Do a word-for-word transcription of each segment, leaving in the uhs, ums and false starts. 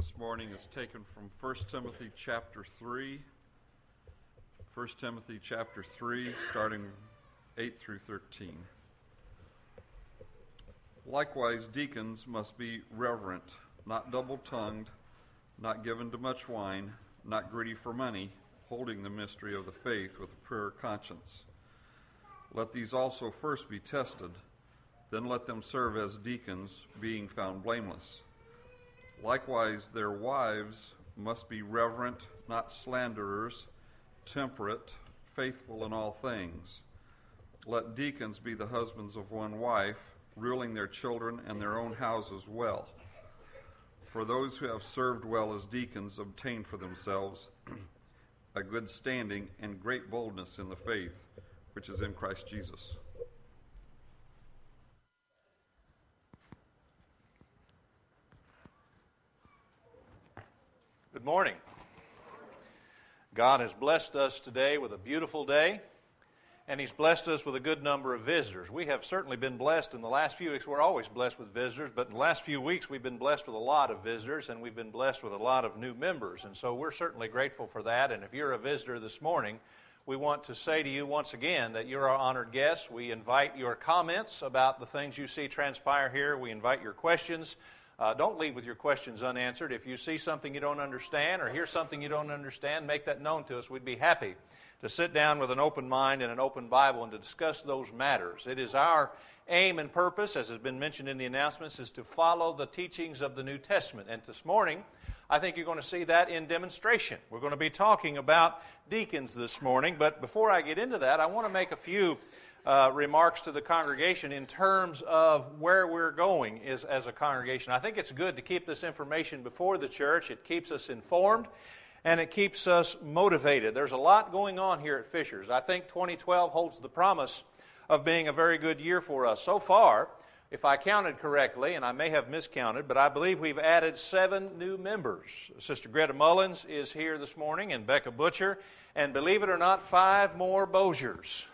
this morning is taken from First Timothy chapter three. First Timothy chapter three, starting eight through thirteen. Likewise, deacons must be reverent, not double-tongued, not given to much wine, not greedy for money, holding the mystery of the faith with a pure conscience. Let these also first be tested, then let them serve as deacons, being found blameless. Likewise, their wives must be reverent, not slanderers, temperate, faithful in all things. Let deacons be the husbands of one wife, ruling their children and their own houses well. For those who have served well as deacons obtain for themselves a good standing and great boldness in the faith, which is in Christ Jesus. Good morning. God has blessed us today with a beautiful day, and He's blessed us with a good number of visitors. We have certainly been blessed in the last few weeks. We're always blessed with visitors, but in the last few weeks we've been blessed with a lot of visitors, and we've been blessed with a lot of new members, and so we're certainly grateful for that. And if you're a visitor this morning, we want to say to you once again that you're our honored guest. We invite your comments about the things you see transpire here. We invite your questions. Uh, don't leave with your questions unanswered. If you see something you don't understand or hear something you don't understand, make that known to us. We'd be happy to sit down with an open mind and an open Bible and to discuss those matters. It is our aim and purpose, as has been mentioned in the announcements, is to follow the teachings of the New Testament. And this morning, I think you're going to see that in demonstration. We're going to be talking about deacons this morning, but before I get into that, I want to make a few Uh, remarks to the congregation in terms of where we're going is, as a congregation. I think it's good to keep this information before the church. It keeps us informed, and it keeps us motivated. There's a lot going on here at Fishers. I think twenty twelve holds the promise of being a very good year for us. So far, if I counted correctly, and I may have miscounted, but I believe we've added seven new members. Sister Greta Mullins is here this morning, and Becca Butcher, and believe it or not, five more Boziers.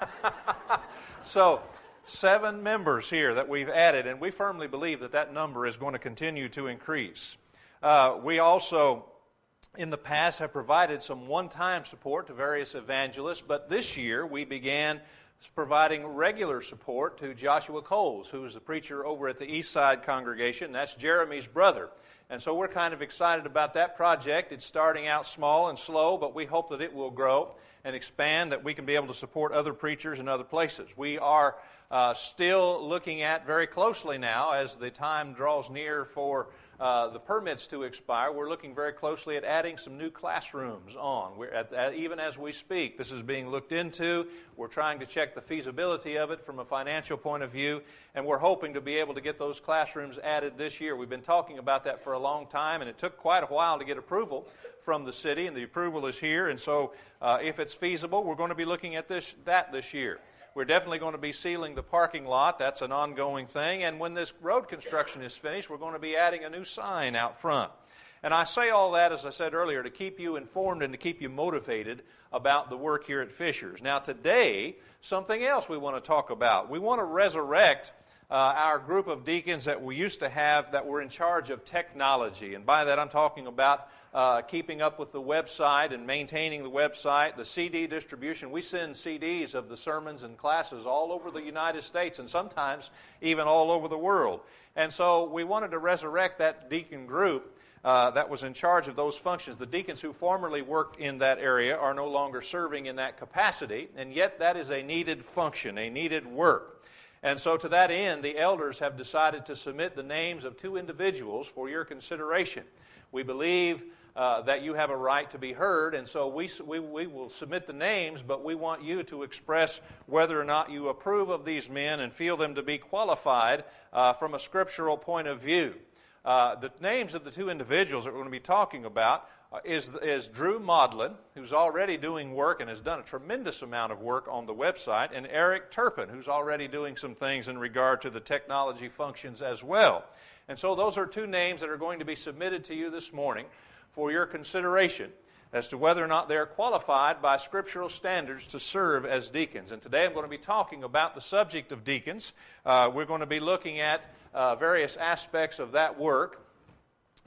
So, seven members here that we've added, and we firmly believe that that number is going to continue to increase. Uh, we also, in the past, have provided some one-time support to various evangelists, but this year we began providing regular support to Joshua Coles, who is the preacher over at the Eastside congregation. That's Jeremy's brother. And so we're kind of excited about that project. It's starting out small and slow, but we hope that it will grow and expand, that we can be able to support other preachers in other places. We are uh, still looking at very closely now, as the time draws near for uh, the permits to expire, we're looking very closely at adding some new classrooms on. We're at, at, even as we speak, this is being looked into. We're trying to check the feasibility of it from a financial point of view, and we're hoping to be able to get those classrooms added this year. We've been talking about that for a long time, and it took quite a while to get approval from the city, and the approval is here. And so uh, if it's feasible, we're going to be looking at this that this year. We're definitely going to be sealing the parking lot. That's an ongoing thing. And when this road construction is finished, we're going to be adding a new sign out front. And I say all that, as I said earlier, to keep you informed and to keep you motivated about the work here at Fishers. Now today, something else we want to talk about. We want to resurrect uh, our group of deacons that we used to have that were in charge of technology. And by that I'm talking about Uh, keeping up with the website and maintaining the website, the C D distribution. We send C Ds of the sermons and classes all over the United States and sometimes even all over the world. And so we wanted to resurrect that deacon group uh, that was in charge of those functions. The deacons who formerly worked in that area are no longer serving in that capacity, and yet that is a needed function, a needed work. And so to that end, the elders have decided to submit the names of two individuals for your consideration. We believe Uh, that you have a right to be heard, and so we, we we will submit the names, but we want you to express whether or not you approve of these men and feel them to be qualified uh, from a scriptural point of view. Uh, the names of the two individuals that we're going to be talking about uh, is, is Drew Maudlin, who's already doing work and has done a tremendous amount of work on the website, and Eric Turpin, who's already doing some things in regard to the technology functions as well. And so those are two names that are going to be submitted to you this morning for your consideration as to whether or not they're qualified by scriptural standards to serve as deacons. And today I'm going to be talking about the subject of deacons. Uh, we're going to be looking at uh, various aspects of that work.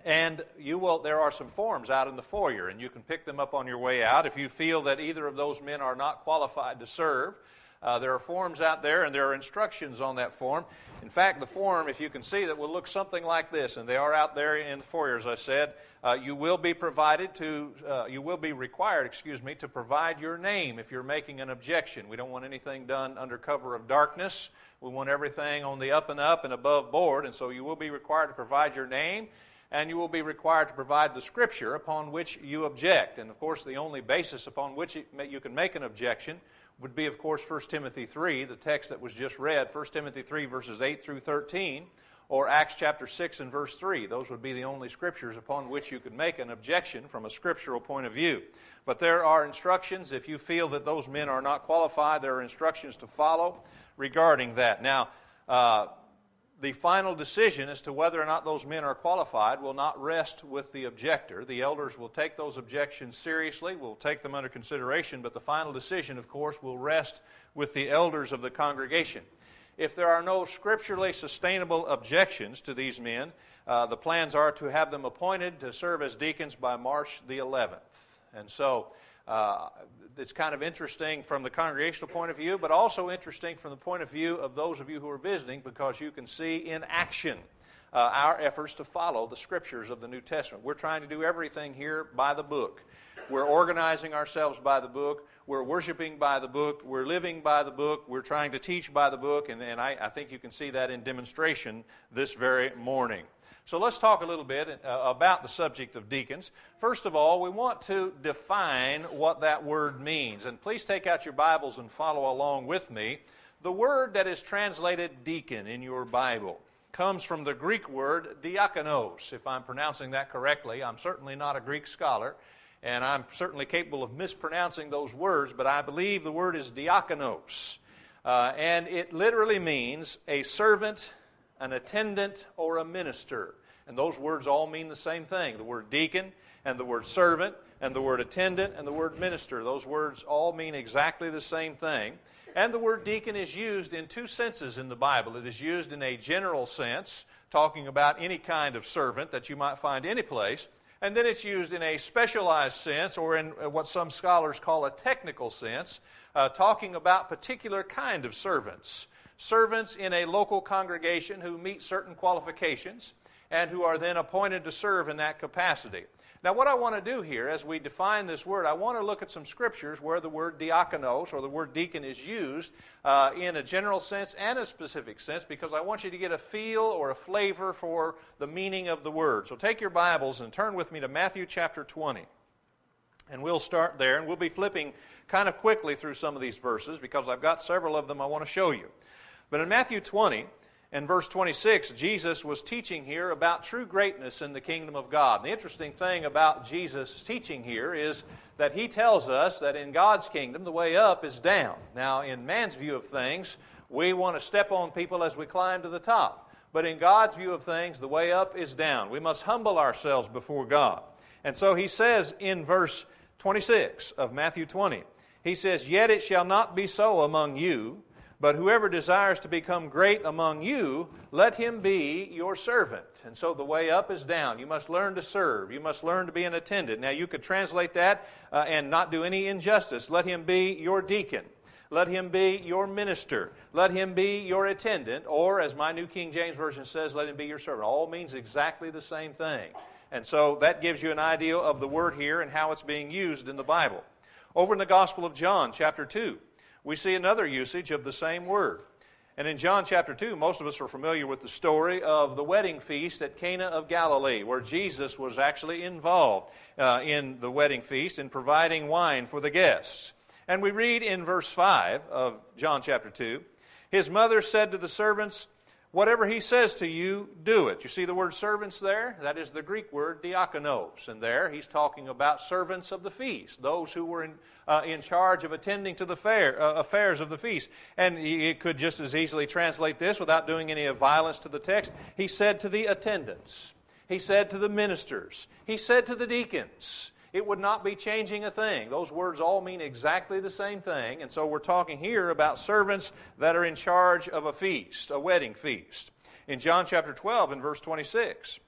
And you will. There are some forms out in the foyer, and you can pick them up on your way out. If you feel that either of those men are not qualified to serve, uh, there are forms out there, and there are instructions on that form. In fact, the form, if you can see, that will look something like this, and they are out there in the foyer, as I said. Uh, you will be provided to, uh, you will be required, excuse me, to provide your name if you're making an objection. We don't want anything done under cover of darkness. We want everything on the up and up and above board, and so you will be required to provide your name, and you will be required to provide the Scripture upon which you object. And, of course, the only basis upon which you can make an objection would be, of course, First Timothy three, the text that was just read, First Timothy three, verses eight through thirteen, or Acts chapter six and verse three. Those would be the only Scriptures upon which you could make an objection from a scriptural point of view. But there are instructions. If you feel that those men are not qualified, there are instructions to follow regarding that. Now, uh, the final decision as to whether or not those men are qualified will not rest with the objector. The elders will take those objections seriously, will take them under consideration, but the final decision, of course, will rest with the elders of the congregation. If there are no scripturally sustainable objections to these men, uh, the plans are to have them appointed to serve as deacons by March the eleventh. And so uh, it's kind of interesting from the congregational point of view, but also interesting from the point of view of those of you who are visiting, because you can see in action uh, our efforts to follow the Scriptures of the New Testament. We're trying to do everything here by the book. We're organizing ourselves by the book. We're worshiping by the book. We're living by the book. We're trying to teach by the book, and, and I, I think you can see that in demonstration this very morning. So let's talk a little bit uh, about the subject of deacons. First of all, we want to define what that word means. And please take out your Bibles and follow along with me. The word that is translated deacon in your Bible comes from the Greek word diakonos. If I'm pronouncing that correctly, I'm certainly not a Greek scholar, and I'm certainly capable of mispronouncing those words, but I believe the word is diakonos. Uh, and it literally means a servant, an attendant, or a minister. And those words all mean the same thing. The word deacon and the word servant and the word attendant and the word minister. Those words all mean exactly the same thing. And the word deacon is used in two senses in the Bible. It is used in a general sense, talking about any kind of servant that you might find any place. And then it's used in a specialized sense, or in what some scholars call a technical sense, uh, talking about particular kind of servants. Servants in a local congregation who meet certain qualifications and who are then appointed to serve in that capacity. Now, what I want to do here as we define this word, I want to look at some scriptures where the word diakonos, or the word deacon, is used uh, in a general sense and a specific sense, because I want you to get a feel or a flavor for the meaning of the word. So take your Bibles and turn with me to Matthew chapter twenty. And we'll start there, and we'll be flipping kind of quickly through some of these verses because I've got several of them I want to show you. But in Matthew twenty, and verse twenty-six, Jesus was teaching here about true greatness in the kingdom of God. And the interesting thing about Jesus' teaching here is that he tells us that in God's kingdom, the way up is down. Now, in man's view of things, we want to step on people as we climb to the top. But in God's view of things, the way up is down. We must humble ourselves before God. And so he says in verse twenty-six of Matthew twenty, he says, "Yet it shall not be so among you, but whoever desires to become great among you, let him be your servant." And so the way up is down. You must learn to serve. You must learn to be an attendant. Now, you could translate that uh, and not do any injustice. Let him be your deacon. Let him be your minister. Let him be your attendant. Or, as my New King James Version says, let him be your servant. All means exactly the same thing. And so that gives you an idea of the word here and how it's being used in the Bible. Over in the Gospel of John, chapter two, we see another usage of the same word. And in John chapter two, most of us are familiar with the story of the wedding feast at Cana of Galilee, where Jesus was actually involved uh, in the wedding feast in providing wine for the guests. And we read in verse five of John chapter two, "His mother said to the servants, 'Whatever he says to you, do it.'" You see the word servants there? That is the Greek word diakonos. And there he's talking about servants of the feast, those who were in, uh, in charge of attending to the fair, uh, affairs of the feast. And he could just as easily translate this without doing any violence to the text. He said to the attendants. He said to the ministers. He said to the deacons. It would not be changing a thing. Those words all mean exactly the same thing. And so we're talking here about servants that are in charge of a feast, a wedding feast. In John chapter twelve and verse twenty-six,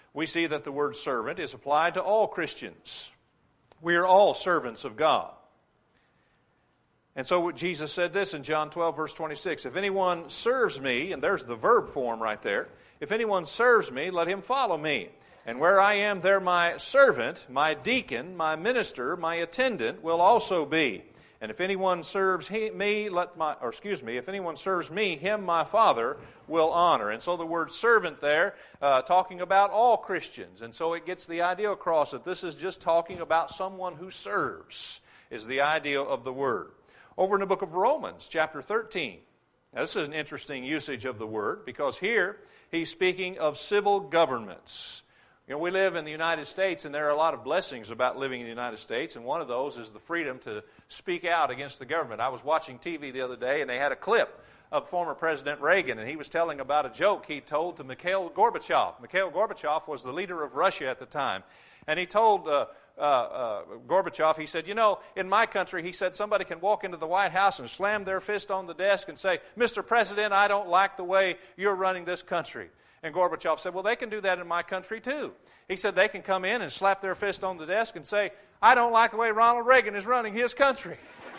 we see that the word servant is applied to all Christians. We are all servants of God. And so Jesus said this in John twelve, verse twenty-six, if anyone serves me, and there's the verb form right there, if anyone serves me, let him follow me. And where I am, there my servant, my deacon, my minister, my attendant will also be. And if anyone serves he, me, let my, or excuse me, if anyone serves me, him my Father will honor. And so the word servant there, uh, talking about all Christians. And so it gets the idea across that this is just talking about someone who serves, is the idea of the word. Over in the book of Romans, chapter thirteen. Now, this is an interesting usage of the word, because here he's speaking of civil governments. You know, we live in the United States, and there are a lot of blessings about living in the United States, and one of those is the freedom to speak out against the government. I was watching T V the other day, and they had a clip of former President Reagan, and he was telling about a joke he told to Mikhail Gorbachev. Mikhail Gorbachev was the leader of Russia at the time, and he told uh, uh, uh, Gorbachev, he said, you know, in my country, he said, somebody can walk into the White House and slam their fist on the desk and say, Mister President, I don't like the way you're running this country. And Gorbachev said, well, they can do that in my country too. He said they can come in and slap their fist on the desk and say, I don't like the way Ronald Reagan is running his country.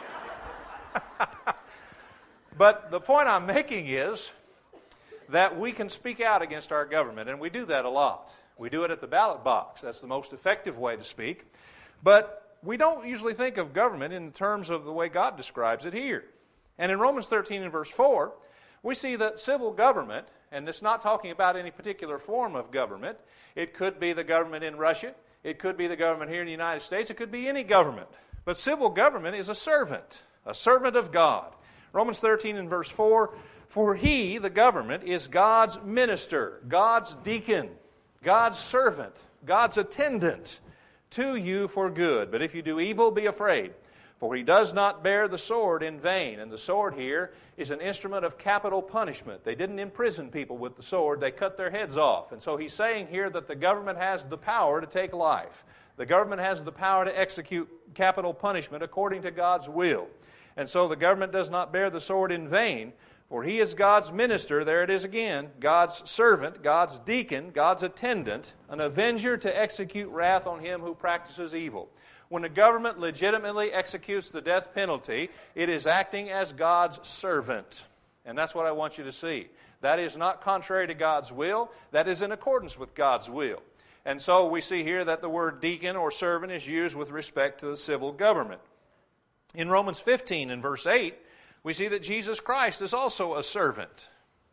But the point I'm making is that we can speak out against our government, and we do that a lot. We do it at the ballot box. That's the most effective way to speak. But we don't usually think of government in terms of the way God describes it here. And in Romans thirteen and verse four, we see that civil government, and it's not talking about any particular form of government. It could be the government in Russia. It could be the government here in the United States. It could be any government. But civil government is a servant, a servant of God. Romans thirteen and verse four, for he, the government, is God's minister, God's deacon, God's servant, God's attendant to you for good. But if you do evil, be afraid. For he does not bear the sword in vain. And the sword here is an instrument of capital punishment. They didn't imprison people with the sword. They cut their heads off. And so he's saying here that the government has the power to take life. The government has the power to execute capital punishment according to God's will. And so the government does not bear the sword in vain. For he is God's minister, there it is again, God's servant, God's deacon, God's attendant, an avenger to execute wrath on him who practices evil. When the government legitimately executes the death penalty, it is acting as God's servant. And that's what I want you to see. That is not contrary to God's will. That is in accordance with God's will. And so we see here that the word deacon or servant is used with respect to the civil government. In Romans fifteen and verse eight, we see that Jesus Christ is also a servant.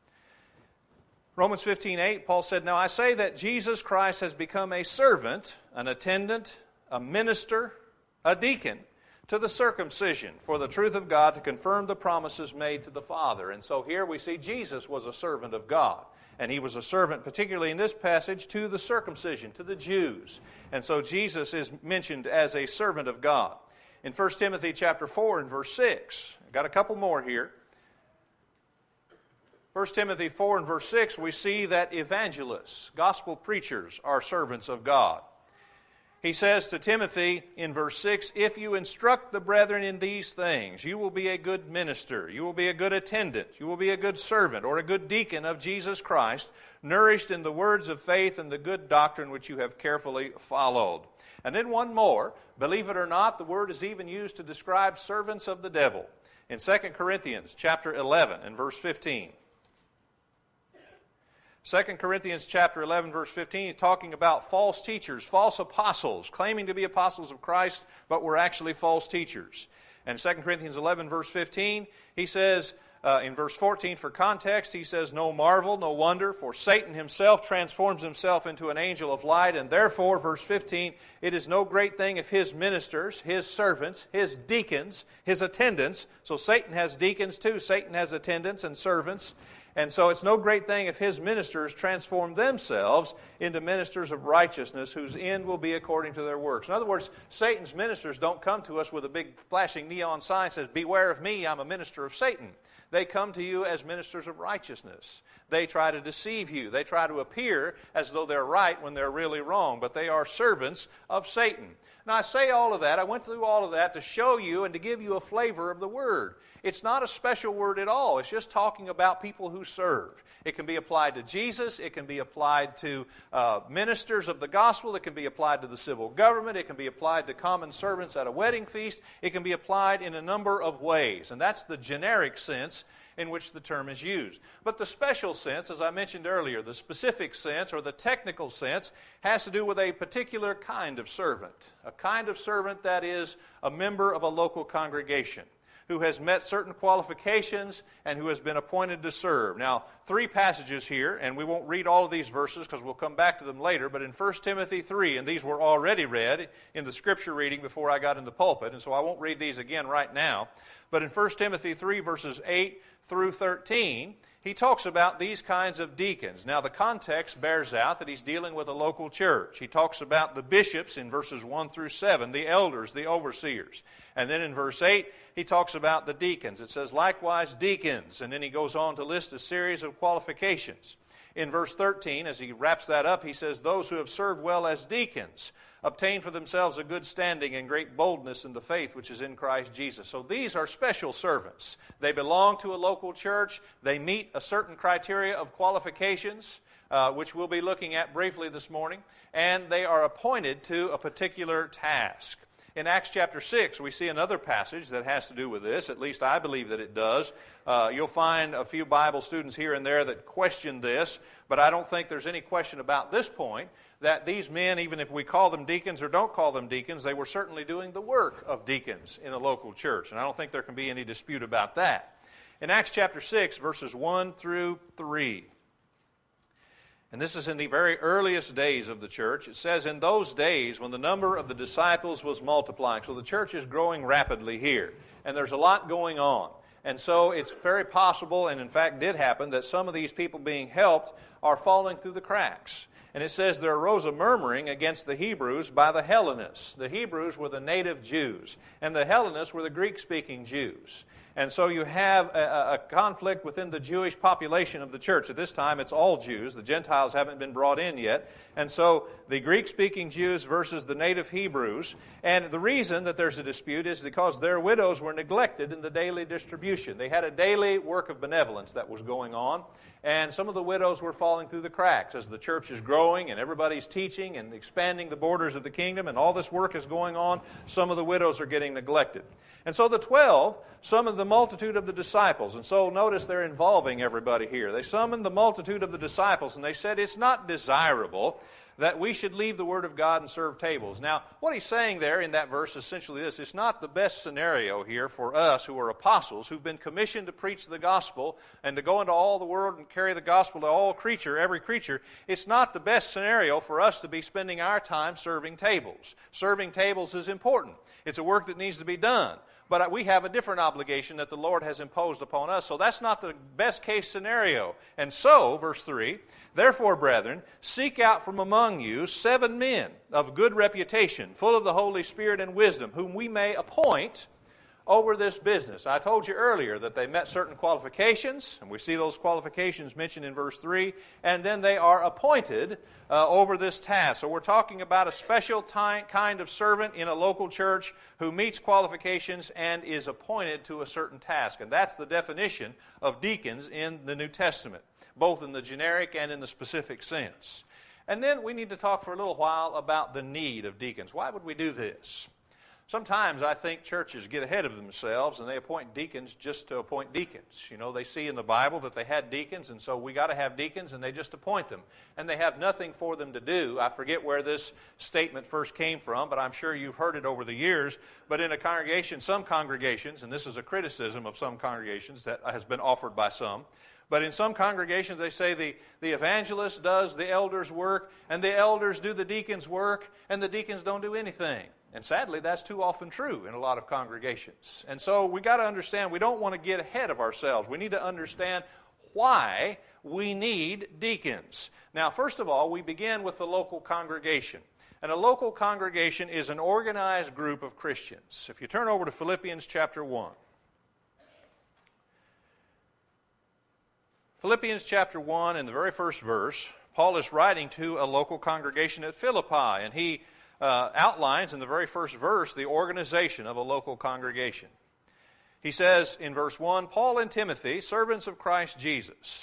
Romans fifteen eight, Paul said, now I say that Jesus Christ has become a servant, an attendant, a minister, a deacon to the circumcision for the truth of God to confirm the promises made to the Father. And so here we see Jesus was a servant of God. And he was a servant, particularly in this passage, to the circumcision, to the Jews. And so Jesus is mentioned as a servant of God. In First Timothy chapter four and verse six, I've got a couple more here. First Timothy four and verse six, we see that evangelists, gospel preachers, are servants of God. He says to Timothy in verse six, if you instruct the brethren in these things, you will be a good minister, you will be a good attendant, you will be a good servant or a good deacon of Jesus Christ, nourished in the words of faith and the good doctrine which you have carefully followed. And then one more, believe it or not, the word is even used to describe servants of the devil. In Second Corinthians chapter eleven and verse fifteen. Second Corinthians chapter eleven, verse fifteen, talking about false teachers, false apostles, claiming to be apostles of Christ, but were actually false teachers. And Second Corinthians eleven, verse fifteen, he says, uh, in verse fourteen, for context, he says, no marvel, no wonder, for Satan himself transforms himself into an angel of light, and therefore, verse fifteen, it is no great thing if his ministers, his servants, his deacons, his attendants, so Satan has deacons too, Satan has attendants and servants, and so it's no great thing if his ministers transform themselves into ministers of righteousness whose end will be according to their works. In other words, Satan's ministers don't come to us with a big flashing neon sign that says, beware of me, I'm a minister of Satan. They come to you as ministers of righteousness. They try to deceive you. They try to appear as though they're right when they're really wrong, but they are servants of Satan. Now, I say all of that, I went through all of that to show you and to give you a flavor of the word. It's not a special word at all. It's just talking about people who serve. It can be applied to Jesus. It can be applied to uh, ministers of the gospel. It can be applied to the civil government. It can be applied to common servants at a wedding feast. It can be applied in a number of ways. And that's the generic sense in which the term is used. But the special sense, as I mentioned earlier, the specific sense or the technical sense has to do with a particular kind of servant, a kind of servant that is a member of a local congregation, who has met certain qualifications and who has been appointed to serve. Now, three passages here, and we won't read all of these verses because we'll come back to them later, but in First Timothy three, and these were already read in the scripture reading before I got in the pulpit, and so I won't read these again right now, but in First Timothy three, verses eight through thirteen, he talks about these kinds of deacons. Now, the context bears out that he's dealing with a local church. He talks about the bishops in verses one through seven, the elders, the overseers. And then in verse eight, he talks about the deacons. It says, likewise deacons. And then he goes on to list a series of qualifications. In verse thirteen, as he wraps that up, he says, those who have served well as deacons obtain for themselves a good standing and great boldness in the faith which is in Christ Jesus. So these are special servants. They belong to a local church. They meet a certain criteria of qualifications, uh, which we'll be looking at briefly this morning, and they are appointed to a particular task. In Acts chapter six, we see another passage that has to do with this. At least I believe that it does. Uh, you'll find a few Bible students here and there that question this, but I don't think there's any question about this point, that these men, even if we call them deacons or don't call them deacons, they were certainly doing the work of deacons in a local church. And I don't think there can be any dispute about that. In Acts chapter six, verses one through three, and this is in the very earliest days of the church. It says, in those days when the number of the disciples was multiplying. So the church is growing rapidly here. And there's a lot going on. And so it's very possible, and in fact did happen, that some of these people being helped are falling through the cracks. And it says, there arose a murmuring against the Hebrews by the Hellenists. The Hebrews were the native Jews, and the Hellenists were the Greek-speaking Jews. And so you have a, a conflict within the Jewish population of the church. At this time, it's all Jews. The Gentiles haven't been brought in yet. And so the Greek-speaking Jews versus the native Hebrews. And the reason that there's a dispute is because their widows were neglected in the daily distribution. They had a daily work of benevolence that was going on. And some of the widows were falling through the cracks as the church is growing and everybody's teaching and expanding the borders of the kingdom and all this work is going on. Some of the widows are getting neglected. And so the twelve summoned the multitude of the disciples. And so notice they're involving everybody here. They summoned the multitude of the disciples and they said, it's not desirable that we should leave the Word of God and serve tables. Now, what he's saying there in that verse is essentially this. It's not the best scenario here for us who are apostles, who've been commissioned to preach the gospel and to go into all the world and carry the gospel to all creature, every creature. It's not the best scenario for us to be spending our time serving tables. Serving tables is important. It's a work that needs to be done. But we have a different obligation that the Lord has imposed upon us. So that's not the best case scenario. And so, verse three, therefore, brethren, seek out from among you seven men of good reputation, full of the Holy Spirit and wisdom, whom we may appoint over this business. I told you earlier that they met certain qualifications, and we see those qualifications mentioned in verse three, and then they are appointed uh, over this task. So we're talking about a special ty- kind of servant in a local church who meets qualifications and is appointed to a certain task. And that's the definition of deacons in the New Testament, both in the generic and in the specific sense. And then we need to talk for a little while about the need of deacons. Why would we do this? Sometimes I think churches get ahead of themselves and they appoint deacons just to appoint deacons. You know, they see in the Bible that they had deacons, and so we got to have deacons, and they just appoint them. And they have nothing for them to do. I forget where this statement first came from, but I'm sure you've heard it over the years. But in a congregation, some congregations, and this is a criticism of some congregations that has been offered by some, but in some congregations they say the, the evangelist does the elders' work, and the elders do the deacons' work, and the deacons don't do anything. And sadly, that's too often true in a lot of congregations. And so we got to understand, we don't want to get ahead of ourselves. We need to understand why we need deacons. Now, first of all, we begin with the local congregation. And a local congregation is an organized group of Christians. If you turn over to Philippians chapter one. Philippians chapter one, in the very first verse, Paul is writing to a local congregation at Philippi, and he Uh, outlines in the very first verse the organization of a local congregation. He says in verse one, Paul and Timothy, servants of Christ Jesus.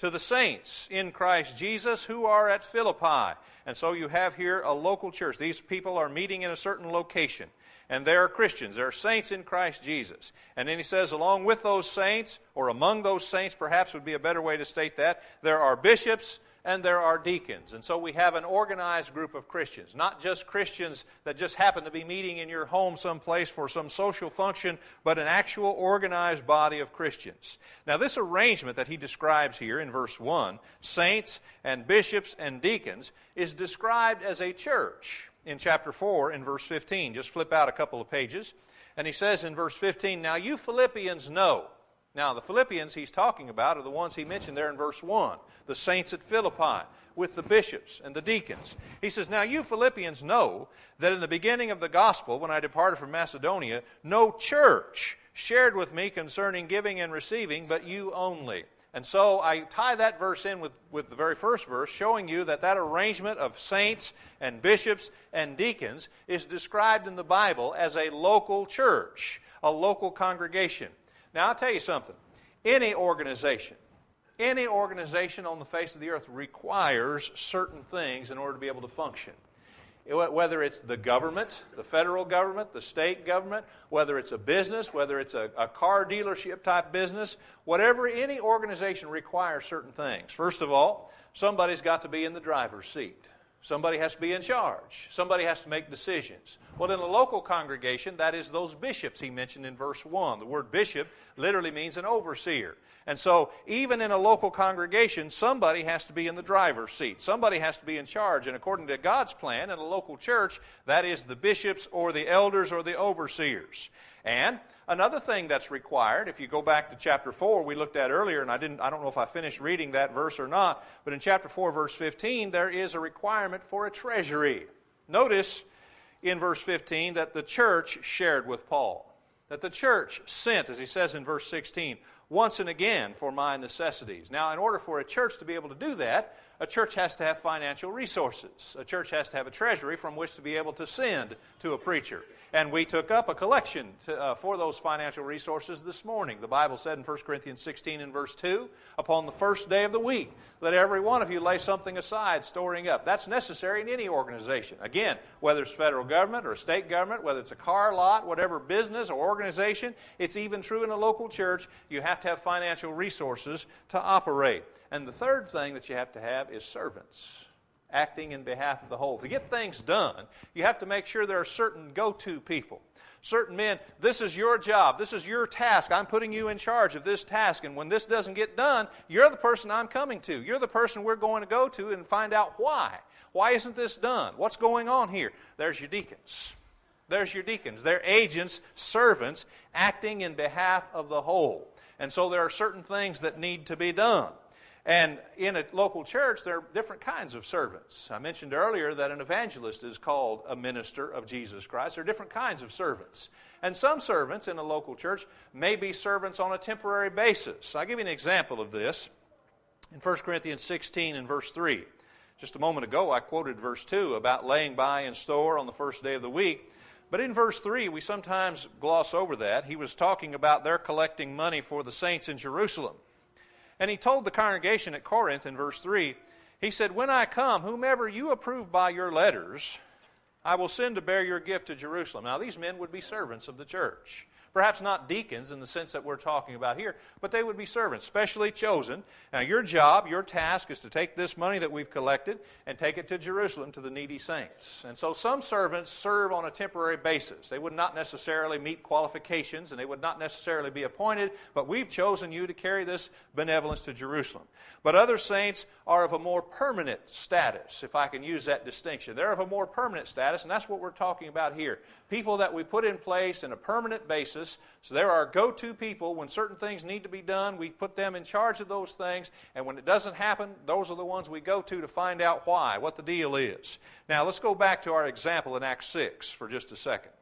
to the saints in Christ Jesus who are at Philippi. And so you have here a local church. These people are meeting in a certain location. And they are Christians. They are saints in Christ Jesus. And then he says, along with those saints, or among those saints perhaps would be a better way to state that, there are bishops and there are deacons. And so we have an organized group of Christians, not just Christians that just happen to be meeting in your home someplace for some social function, but an actual organized body of Christians. Now this arrangement that he describes here in verse one, saints and bishops and deacons, is described as a church in chapter four in verse fifteen. Just flip out a couple of pages. And he says in verse fifteen, now you Philippians know. Now, the Philippians he's talking about are the ones he mentioned there in verse one, the saints at Philippi with the bishops and the deacons. He says, now you Philippians know that in the beginning of the gospel, when I departed from Macedonia, no church shared with me concerning giving and receiving, but you only. And so I tie that verse in with, with the very first verse, showing you that that arrangement of saints and bishops and deacons is described in the Bible as a local church, a local congregation. Now, I'll tell you something. Any organization, any organization on the face of the earth requires certain things in order to be able to function. Whether it's the government, the federal government, the state government, whether it's a business, whether it's a, a car dealership type business, whatever, any organization requires certain things. First of all, somebody's got to be in the driver's seat. Somebody has to be in charge. Somebody has to make decisions. Well, in a local congregation, that is those bishops he mentioned in verse one. The word bishop literally means an overseer. And so, even in a local congregation, somebody has to be in the driver's seat. Somebody has to be in charge. And according to God's plan, in a local church, that is the bishops or the elders or the overseers. And another thing that's required, if you go back to chapter four, we looked at earlier, and I didn't I don't know if I finished reading that verse or not, but in chapter four, verse fifteen, there is a requirement for a treasury. Notice in verse fifteen that the church shared with Paul. That the church sent, as he says in verse sixteen, once and again for my necessities. Now, in order for a church to be able to do that, a church has to have financial resources. A church has to have a treasury from which to be able to send to a preacher. And we took up a collection to, uh, for those financial resources this morning. The Bible said in First Corinthians sixteen and verse two, upon the first day of the week, let every one of you lay something aside, storing up. That's necessary in any organization. Again, whether it's federal government or state government, whether it's a car lot, whatever business or organization, it's even true in a local church. You have to have financial resources to operate. And the third thing that you have to have is servants, acting in behalf of the whole. To get things done, you have to make sure there are certain go-to people. Certain men, this is your job, this is your task, I'm putting you in charge of this task, and when this doesn't get done, you're the person I'm coming to. You're the person we're going to go to and find out why. Why isn't this done? What's going on here? There's your deacons. There's your deacons. They're agents, servants, acting in behalf of the whole. And so there are certain things that need to be done. And in a local church, there are different kinds of servants. I mentioned earlier that an evangelist is called a minister of Jesus Christ. There are different kinds of servants. And some servants in a local church may be servants on a temporary basis. I'll give you an example of this in First Corinthians sixteen and verse three. Just a moment ago, I quoted verse two about laying by in store on the first day of the week. But in verse three, we sometimes gloss over that. He was talking about their collecting money for the saints in Jerusalem. And he told the congregation at Corinth in verse three, he said, when I come, whomever you approve by your letters, I will send to bear your gift to Jerusalem. Now, these men would be servants of the church. Perhaps not deacons in the sense that we're talking about here, but they would be servants, specially chosen. Now, your job, your task is to take this money that we've collected and take it to Jerusalem to the needy saints. And so some servants serve on a temporary basis. They would not necessarily meet qualifications, and they would not necessarily be appointed, but we've chosen you to carry this benevolence to Jerusalem. But other saints are of a more permanent status, if I can use that distinction. They're of a more permanent status, and that's what we're talking about here. People that we put in place in a permanent basis. So there are go-to people. When certain things need to be done, we put them in charge of those things. And when it doesn't happen, those are the ones we go to to find out why, what the deal is. Now, let's go back to our example in Acts six for just a second.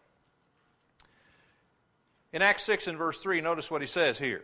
In Acts six and verse three, notice what he says here.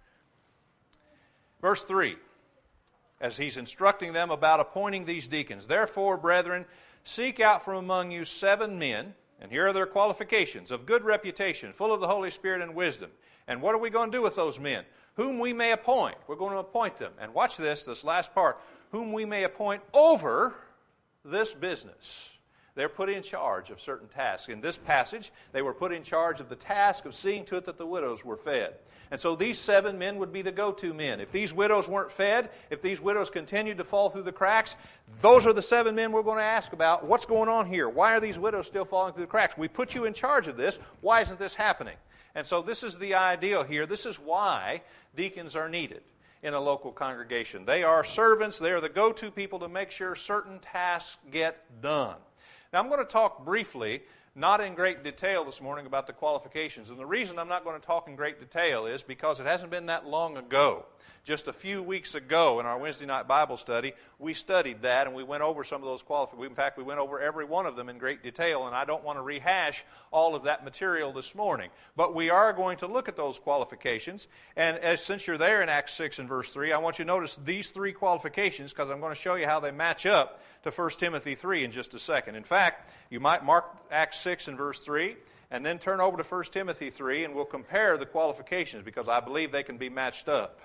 Verse three, as he's instructing them about appointing these deacons. Therefore, brethren, seek out from among you seven men, And here are their qualifications: of good reputation, full of the Holy Spirit and wisdom. And what are we going to do with those men? Whom we may appoint. We're going to appoint them. And watch this, this last part. Whom we may appoint over this business. They're put in charge of certain tasks. In this passage, they were put in charge of the task of seeing to it that the widows were fed. And so these seven men would be the go-to men. If these widows weren't fed, if these widows continued to fall through the cracks, those are the seven men we're going to ask about. What's going on here? Why are these widows still falling through the cracks? We put you in charge of this. Why isn't this happening? And so this is the ideal here. This is why deacons are needed in a local congregation. They are servants. They are the go-to people to make sure certain tasks get done. Now, I'm going to talk briefly, not in great detail this morning, about the qualifications. And the reason I'm not going to talk in great detail is because it hasn't been that long ago. Just a few weeks ago in our Wednesday night Bible study, we studied that and we went over some of those qualifications. In fact, we went over every one of them in great detail, and I don't want to rehash all of that material this morning. But we are going to look at those qualifications. And as since you're there in Acts six and verse three, I want you to notice these three qualifications because I'm going to show you how they match up to First Timothy three in just a second. In fact, you might mark Acts six and verse three and then turn over to First Timothy three, and we'll compare the qualifications because I believe they can be matched up.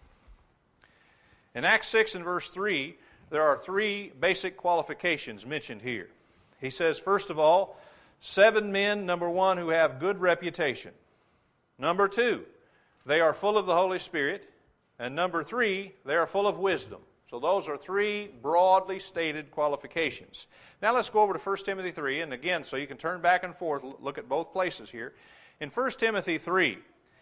In Acts six and verse three, there are three basic qualifications mentioned here. He says, first of all, seven men, number one, who have good reputation. Number two, they are full of the Holy Spirit. And number three, they are full of wisdom. So those are three broadly stated qualifications. Now let's go over to First Timothy three, and again, so you can turn back and forth, look at both places here. In First Timothy three,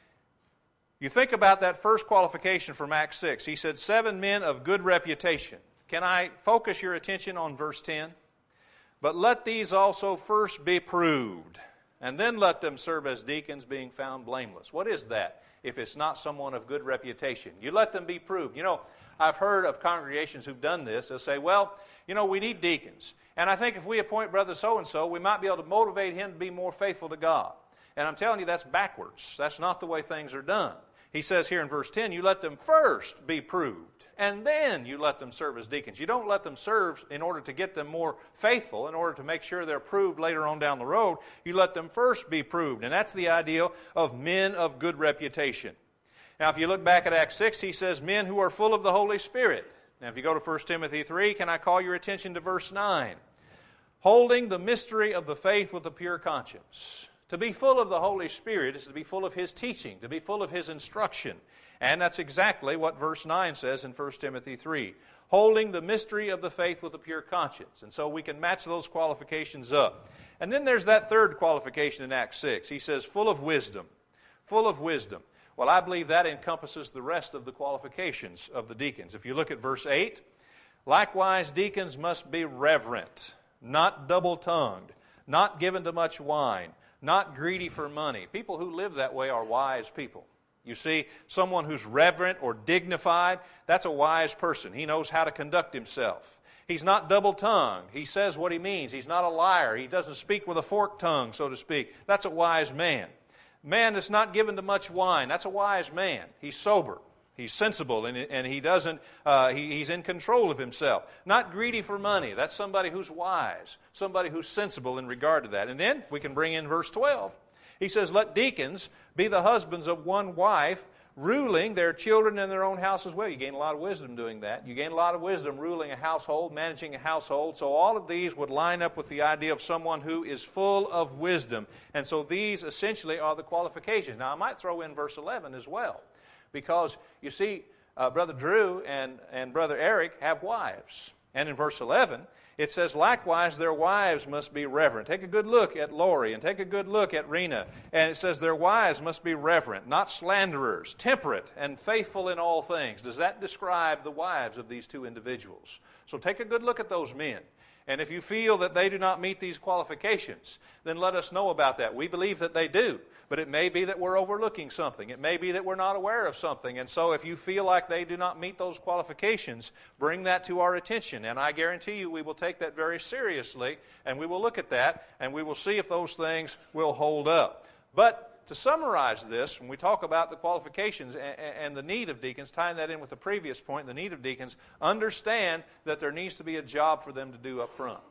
you think about that first qualification from Acts six. He said, seven men of good reputation. Can I focus your attention on verse ten? But let these also first be proved, and then let them serve as deacons, being found blameless. What is that if it's not someone of good reputation? You let them be proved. You know, I've heard of congregations who've done this. They'll say, well, you know, we need deacons. And I think if we appoint brother so-and-so, we might be able to motivate him to be more faithful to God. And I'm telling you, that's backwards. That's not the way things are done. He says here in verse ten, you let them first be proved, and then you let them serve as deacons. You don't let them serve in order to get them more faithful, in order to make sure they're proved later on down the road. You let them first be proved, and that's the ideal of men of good reputation. Now, if you look back at Acts six, he says men who are full of the Holy Spirit. Now, if you go to First Timothy three, can I call your attention to verse nine? Holding the mystery of the faith with a pure conscience. To be full of the Holy Spirit is to be full of His teaching, to be full of His instruction. And that's exactly what verse nine says in First Timothy three. Holding the mystery of the faith with a pure conscience. And so we can match those qualifications up. And then there's that third qualification in Acts six. He says, full of wisdom. Full of wisdom. Well, I believe that encompasses the rest of the qualifications of the deacons. If you look at verse eight, likewise deacons must be reverent, not double-tongued, not given to much wine, not greedy for money. People who live that way are wise people. You see, someone who's reverent or dignified, that's a wise person. He knows how to conduct himself. He's not double-tongued. He says what he means. He's not a liar. He doesn't speak with a forked tongue, so to speak. That's a wise man. Man that's not given to much wine, that's a wise man. He's sober. He's sensible, and, and he doesn't. Uh, he, he's in control of himself. Not greedy for money. That's somebody who's wise, somebody who's sensible in regard to that. And then we can bring in verse twelve. He says, let deacons be the husbands of one wife, ruling their children and their own house as well. You gain a lot of wisdom doing that. You gain a lot of wisdom ruling a household, managing a household. So all of these would line up with the idea of someone who is full of wisdom. And so these essentially are the qualifications. Now I might throw in verse eleven as well. Because, you see, uh, Brother Drew and, and Brother Eric have wives. And in verse eleven, it says, likewise, their wives must be reverent. Take a good look at Lori and take a good look at Rena. And it says, their wives must be reverent, not slanderers, temperate, and faithful in all things. Does that describe the wives of these two individuals? So take a good look at those men. And if you feel that they do not meet these qualifications, then let us know about that. We believe that they do. But it may be that we're overlooking something. It may be that we're not aware of something. And so if you feel like they do not meet those qualifications, bring that to our attention. And I guarantee you we will take that very seriously, and we will look at that, and we will see if those things will hold up. But to summarize this, when we talk about the qualifications and the need of deacons, tying that in with the previous point, the need of deacons, understand that there needs to be a job for them to do up front.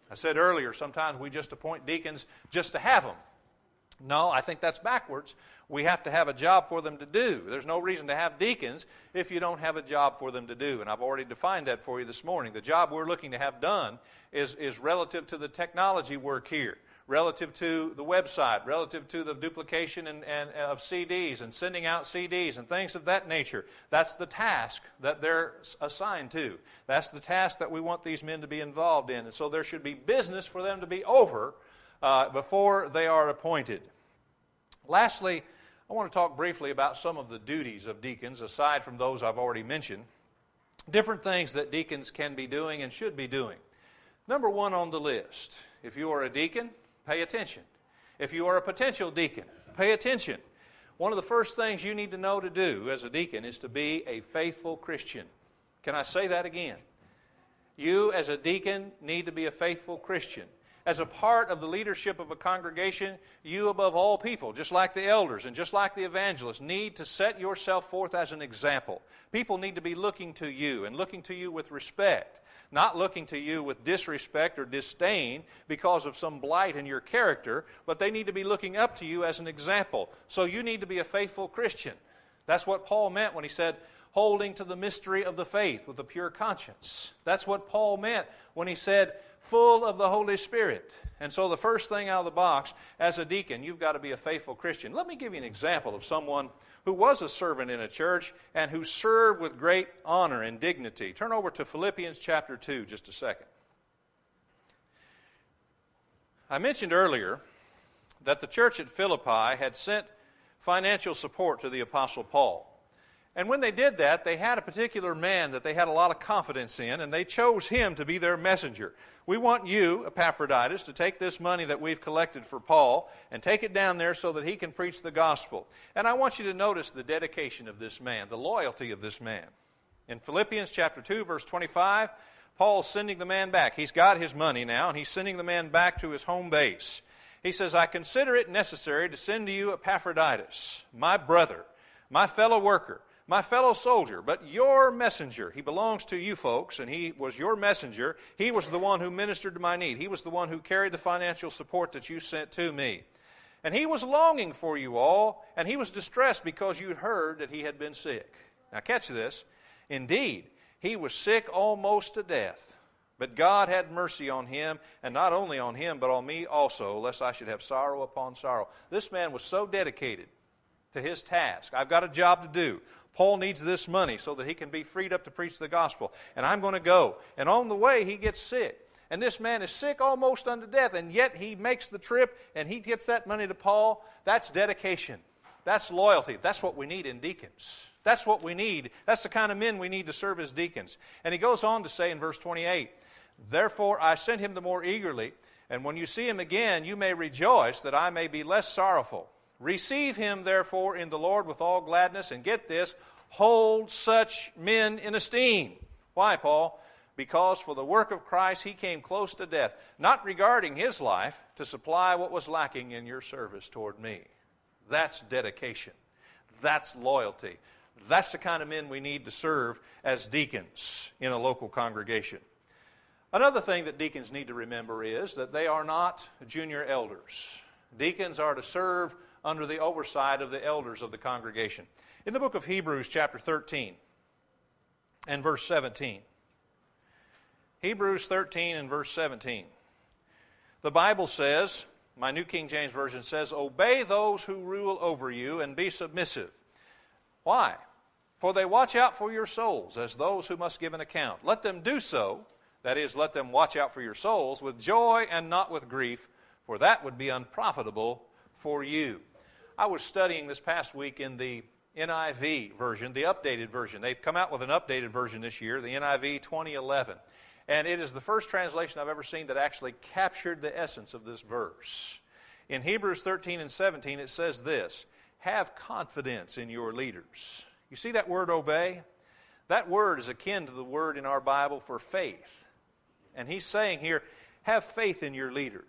I said earlier, sometimes we just appoint deacons just to have them. No, I think that's backwards. We have to have a job for them to do. There's no reason to have deacons if you don't have a job for them to do. And I've already defined that for you this morning. The job we're looking to have done is, is relative to the technology work here, relative to the website, relative to the duplication and, and, of C Ds and sending out C Ds and things of that nature. That's the task that they're assigned to. That's the task that we want these men to be involved in. And so there should be business for them to be over Uh, before they are appointed. Lastly, I want to talk briefly about some of the duties of deacons, aside from those I've already mentioned. Different things that deacons can be doing and should be doing. Number one on the list, if you are a deacon, pay attention. If you are a potential deacon, pay attention. One of the first things you need to know to do as a deacon is to be a faithful Christian. Can I say that again? You as a deacon need to be a faithful Christian. As a part of the leadership of a congregation, you above all people, just like the elders and just like the evangelists, need to set yourself forth as an example. People need to be looking to you and looking to you with respect, not looking to you with disrespect or disdain because of some blight in your character, but they need to be looking up to you as an example. So you need to be a faithful Christian. That's what Paul meant when he said, holding to the mystery of the faith with a pure conscience. That's what Paul meant when he said, full of the Holy Spirit. And so the first thing out of the box, as a deacon, you've got to be a faithful Christian. Let me give you an example of someone who was a servant in a church and who served with great honor and dignity. Turn over to Philippians chapter two just a second. I mentioned earlier that the church at Philippi had sent financial support to the Apostle Paul. And when they did that, they had a particular man that they had a lot of confidence in, and they chose him to be their messenger. We want you, Epaphroditus, to take this money that we've collected for Paul and take it down there so that he can preach the gospel. And I want you to notice the dedication of this man, the loyalty of this man. In Philippians chapter two, verse twenty-five, Paul's sending the man back. He's got his money now, and he's sending the man back to his home base. He says, I consider it necessary to send to you Epaphroditus, my brother, my fellow worker, my fellow soldier, but your messenger. He belongs to you folks, and he was your messenger. He was the one who ministered to my need. He was the one who carried the financial support that you sent to me. And he was longing for you all, and he was distressed because you heard that he had been sick. Now catch this. Indeed, he was sick almost to death. But God had mercy on him, and not only on him, but on me also, lest I should have sorrow upon sorrow. This man was so dedicated to his task. I've got a job to do. Paul needs this money so that he can be freed up to preach the gospel. And I'm going to go. And on the way, he gets sick. And this man is sick almost unto death. And yet he makes the trip and he gets that money to Paul. That's dedication. That's loyalty. That's what we need in deacons. That's what we need. That's the kind of men we need to serve as deacons. And he goes on to say in verse twenty-eight, therefore I sent him the more eagerly. And when you see him again, you may rejoice that I may be less sorrowful. Receive him, therefore, in the Lord with all gladness, and get this, hold such men in esteem. Why, Paul? Because for the work of Christ he came close to death, not regarding his life, to supply what was lacking in your service toward me. That's dedication. That's loyalty. That's the kind of men we need to serve as deacons in a local congregation. Another thing that deacons need to remember is that they are not junior elders. Deacons are to serve under the oversight of the elders of the congregation. In the book of Hebrews chapter thirteen and verse seventeen. Hebrews thirteen and verse seventeen. The Bible says, my New King James Version says, obey those who rule over you and be submissive. Why? For they watch out for your souls as those who must give an account. Let them do so, that is, let them watch out for your souls with joy and not with grief, for that would be unprofitable for you. I was studying this past week in the N I V version, the updated version. They've come out with an updated version this year, the N I V twenty eleven. And it is the first translation I've ever seen that actually captured the essence of this verse. In Hebrews thirteen and seventeen, it says this, have confidence in your leaders. You see that word obey? That word is akin to the word in our Bible for faith. And he's saying here, have faith in your leaders.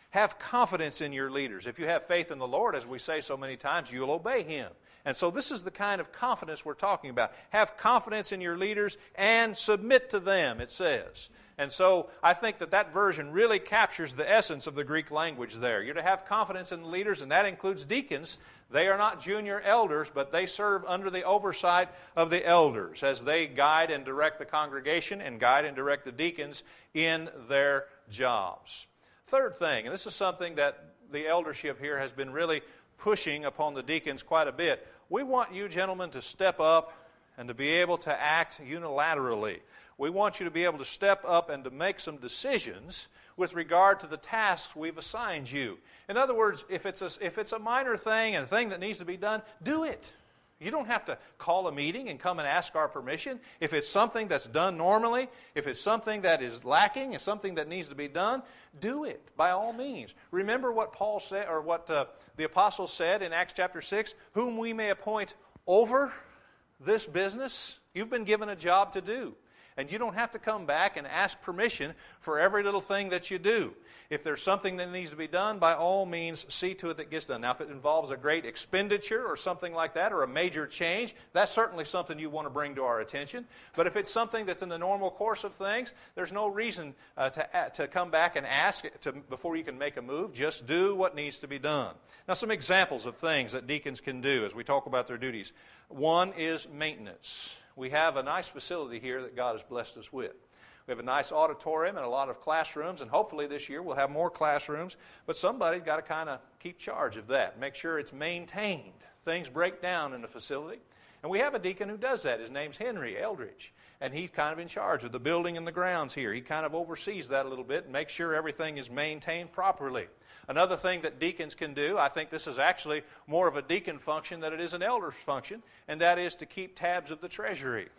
Have confidence in your leaders. If you have faith in the Lord, as we say so many times, you'll obey Him. And so this is the kind of confidence we're talking about. Have confidence in your leaders and submit to them, it says. And so I think that that version really captures the essence of the Greek language there. You're to have confidence in the leaders, and that includes deacons. They are not junior elders, but they serve under the oversight of the elders as they guide and direct the congregation and guide and direct the deacons in their jobs. Third thing, and this is something that the eldership here has been really pushing upon the deacons quite a bit. We want you gentlemen to step up and to be able to act unilaterally. We want you to be able to step up and to make some decisions with regard to the tasks we've assigned you. In other words, if it's a, if it's a minor thing and a thing that needs to be done, do it. You don't have to call a meeting and come and ask our permission. If it's something that's done normally, if it's something that is lacking and something that needs to be done, do it by all means. Remember what Paul said, or what uh, the apostle said in Acts chapter six, whom we may appoint over this business. You've been given a job to do. And you don't have to come back and ask permission for every little thing that you do. If there's something that needs to be done, by all means, see to it that gets done. Now, if it involves a great expenditure or something like that, or a major change, that's certainly something you want to bring to our attention. But if it's something that's in the normal course of things, there's no reason uh, to, uh, to come back and ask to, before you can make a move. Just do what needs to be done. Now, some examples of things that deacons can do as we talk about their duties. One is maintenance. We have a nice facility here that God has blessed us with. We have a nice auditorium and a lot of classrooms, and hopefully this year we'll have more classrooms. But somebody's got to kind of keep charge of that, make sure it's maintained. Things break down in the facility. And we have a deacon who does that. His name's Henry Eldridge. And he's kind of in charge of the building and the grounds here. He kind of oversees that a little bit and makes sure everything is maintained properly. Another thing that deacons can do, I think this is actually more of a deacon function than it is an elder's function, and that is to keep tabs of the treasury.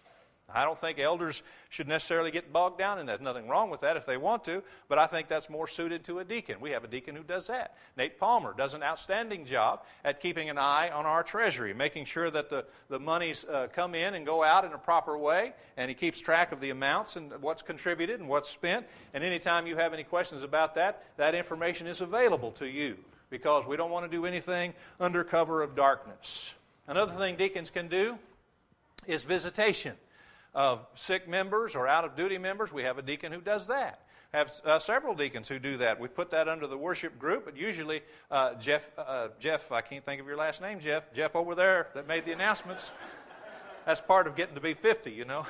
I don't think elders should necessarily get bogged down in that. There's nothing wrong with that if they want to, but I think that's more suited to a deacon. We have a deacon who does that. Nate Palmer does an outstanding job at keeping an eye on our treasury, making sure that the, the monies uh, come in and go out in a proper way, and he keeps track of the amounts and what's contributed and what's spent. And anytime you have any questions about that, that information is available to you, because we don't want to do anything under cover of darkness. Another thing deacons can do is visitation of sick members or out-of-duty members. We have a deacon who does that. We have uh, several deacons who do that. We've put that under the worship group, but usually uh, Jeff, uh, Jeff, I can't think of your last name, Jeff, Jeff over there that made the announcements. That's part of getting to be fifty, you know.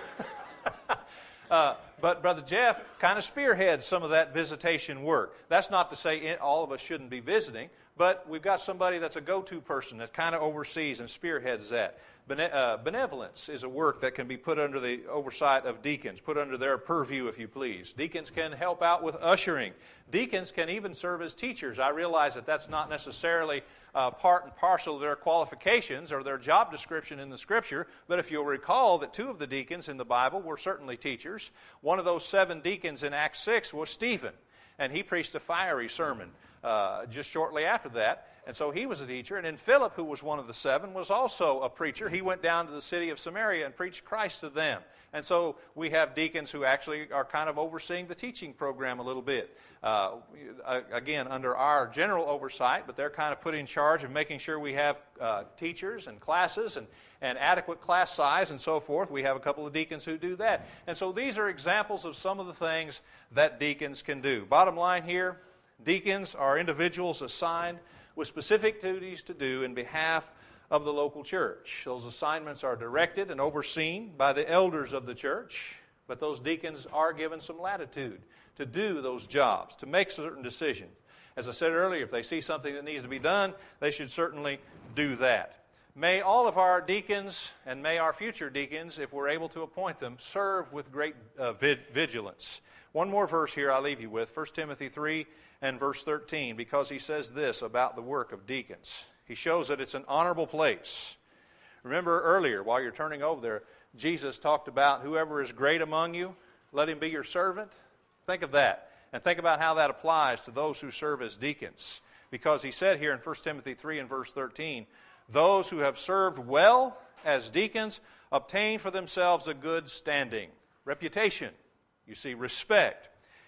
uh, but Brother Jeff kind of spearheads some of that visitation work. That's not to say all of us shouldn't be visiting, but we've got somebody that's a go-to person that kind of oversees and spearheads that. Bene- uh, benevolence is a work that can be put under the oversight of deacons, put under their purview, if you please. Deacons can help out with ushering. Deacons can even serve as teachers. I realize that that's not necessarily uh, part and parcel of their qualifications or their job description in the Scripture, but if you'll recall that two of the deacons in the Bible were certainly teachers. One of those seven deacons in Acts six was Stephen, and he preached a fiery sermon uh, just shortly after that. And so he was a teacher. And then Philip, who was one of the seven, was also a preacher. He went down to the city of Samaria and preached Christ to them. And so we have deacons who actually are kind of overseeing the teaching program a little bit. Uh, again, under our general oversight, but they're kind of put in charge of making sure we have uh, teachers and classes and, and adequate class size and so forth. We have a couple of deacons who do that. And so these are examples of some of the things that deacons can do. Bottom line here, deacons are individuals assigned with specific duties to do in behalf of the local church. Those assignments are directed and overseen by the elders of the church, but those deacons are given some latitude to do those jobs, to make certain decisions. As I said earlier, if they see something that needs to be done, they should certainly do that. May all of our deacons and may our future deacons, if we're able to appoint them, serve with great uh, vigilance. One more verse here I'll leave you with, First Timothy three and verse thirteen, because he says this about the work of deacons. He shows that it's an honorable place. Remember earlier, while you're turning over there, Jesus talked about whoever is great among you, let him be your servant. Think of that, and think about how that applies to those who serve as deacons. Because he said here in First Timothy three and verse thirteen, those who have served well as deacons obtain for themselves a good standing, reputation, you see, respect.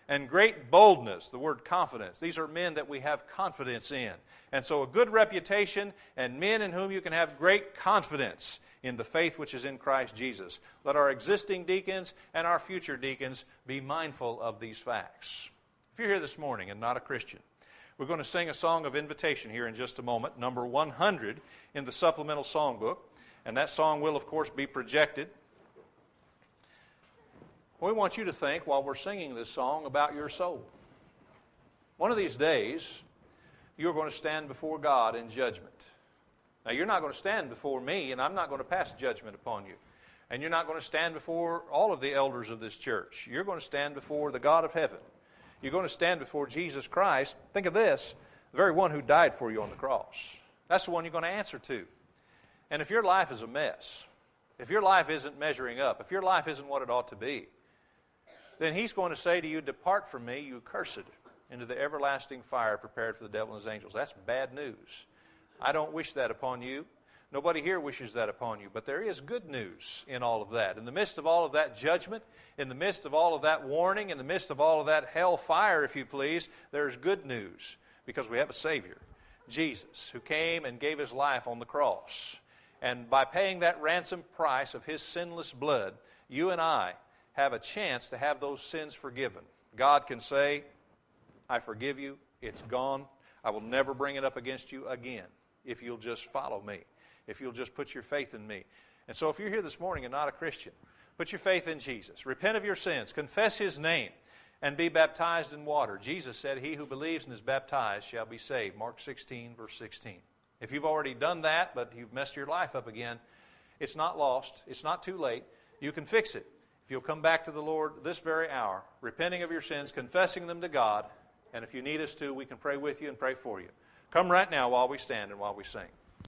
and great boldness, the word confidence. These are men that we have confidence in. And so a good reputation and men in whom you can have great confidence in the faith which is in Christ Jesus. Let our existing deacons and our future deacons be mindful of these facts. If you're here this morning and not a Christian, we're going to sing a song of invitation here in just a moment, number one hundred in the supplemental songbook. And that song will, of course, be projected. We want you to think, while we're singing this song, about your soul. One of these days, you're going to stand before God in judgment. Now, you're not going to stand before me, and I'm not going to pass judgment upon you. And you're not going to stand before all of the elders of this church. You're going to stand before the God of heaven. You're going to stand before Jesus Christ. Think of this, the very one who died for you on the cross. That's the one you're going to answer to. And if your life is a mess, if your life isn't measuring up, if your life isn't what it ought to be, then He's going to say to you, "Depart from me, you cursed, into the everlasting fire prepared for the devil and his angels." That's bad news. I don't wish that upon you. Nobody here wishes that upon you. But there is good news in all of that. In the midst of all of that judgment, in the midst of all of that warning, in the midst of all of that hell fire, if you please, there's good news. Because we have a Savior, Jesus, who came and gave His life on the cross. And by paying that ransom price of His sinless blood, you and I have a chance to have those sins forgiven. God can say, "I forgive you. It's gone. I will never bring it up against you again if you'll just follow me, if you'll just put your faith in me." And so if you're here this morning and not a Christian, put your faith in Jesus. Repent of your sins. Confess His name and be baptized in water. Jesus said, "He who believes and is baptized shall be saved." Mark sixteen, verse sixteen. If you've already done that, but you've messed your life up again, it's not lost. It's not too late. You can fix it. If you'll come back to the Lord this very hour, repenting of your sins, confessing them to God, and if you need us to, we can pray with you and pray for you. Come right now while we stand and while we sing.